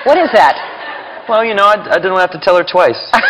What is that? Well, you know, I didn't have to tell her twice. So.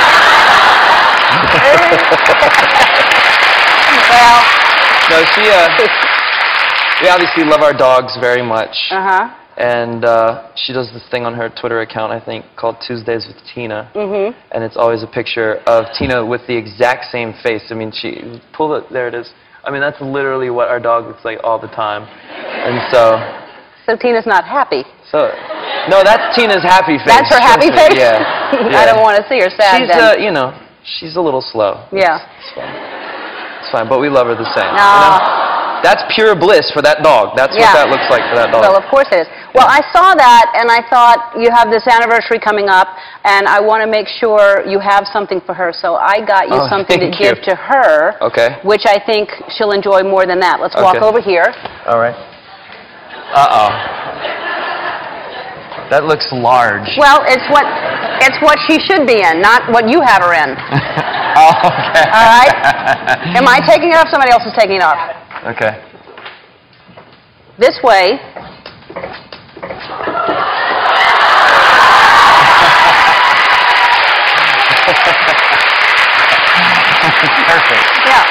Well. No, we obviously love our dogs very much. Uh-huh. And she does this thing on her Twitter account, I think, called Tuesdays with Tina. Mm-hmm. And it's always a picture of Tina with the exact same face. I mean, pull it, there it is. I mean, that's literally what our dog looks like all the time. And so Tina's not happy. No, that's Tina's happy face. That's her happy face? Yeah. I don't want to see her sad She's, then. you know, she's a little slow. Yeah. It's fine. It's fine, but we love her the same. No. You know? That's pure bliss for that dog. That's what that looks like for that dog. Well, of course it is. Well, I saw that, and I thought, you have this anniversary coming up, and I want to make sure you have something for her. So I got you something to give to her, which I think she'll enjoy more than that. Let's walk over here. All right. Uh-oh. That looks large. Well, it's what she should be in, not what you have her in. Oh, okay. All right? Am I taking it off? Somebody else is taking it off. Okay. This way. Perfect. Yeah.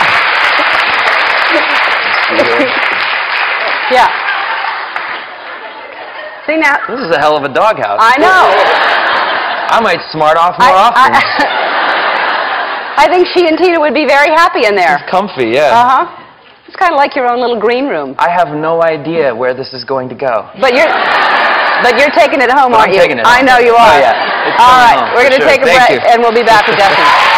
Yeah. See now? This is a hell of a doghouse. I know. I might smart off more often. I think she and Tina would be very happy in there. It's comfy, yeah. Uh-huh. It's kind of like your own little green room. I have no idea where this is going to go. But you're taking it home, aren't you? I'm taking it home. I know you are. Oh, yeah. It's all right, home, we're going to take a break, and we'll be back with Jesse.